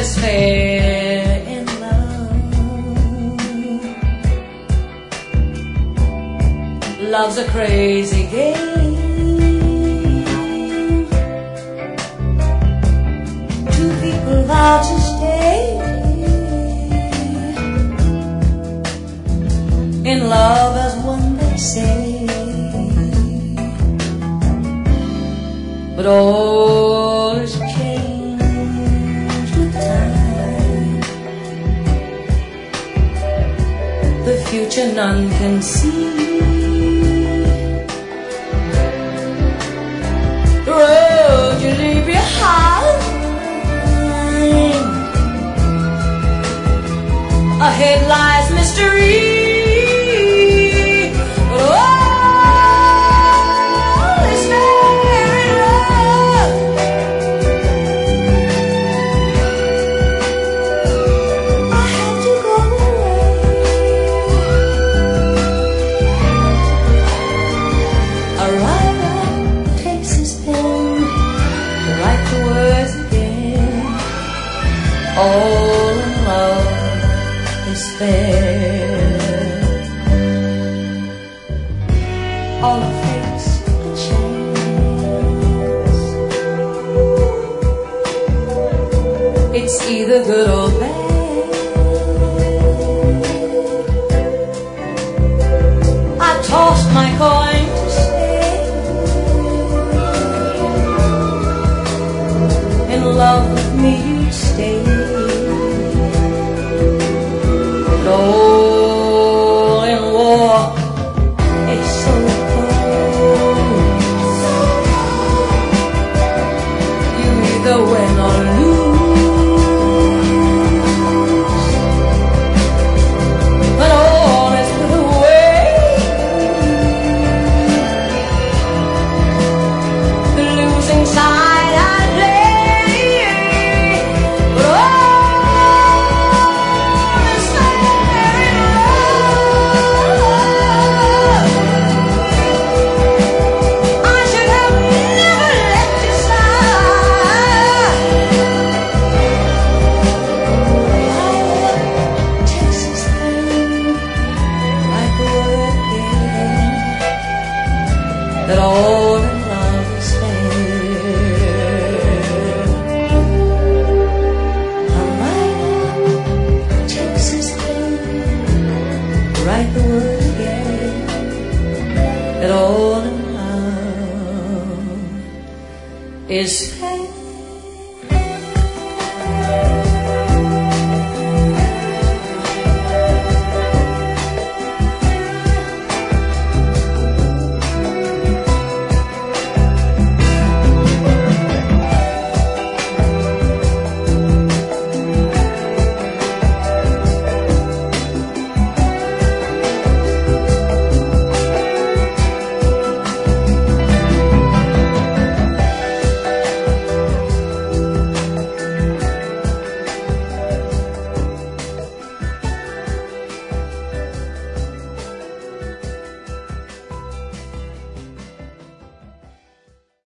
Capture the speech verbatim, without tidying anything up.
is fair in love. Love's a crazy game. Two people vow to stay in love as one, they say. But all is changed with time. The future none can see. The road you leave behind, ahead lies mystery. All in love is fair. All of fate's a chance. It's either good or bad. I tossed my coin to stay in love with me. You'd stay. All in war is so cold. You either win or lose, but all is put away. The losing side I play, but all that all in love is fair. I'll write a Texas thing, write the word again, that all in love is fair.